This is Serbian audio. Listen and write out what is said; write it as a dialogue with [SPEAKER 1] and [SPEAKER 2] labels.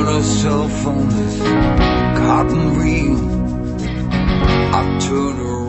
[SPEAKER 1] bought herself on this cotton reel. I turned around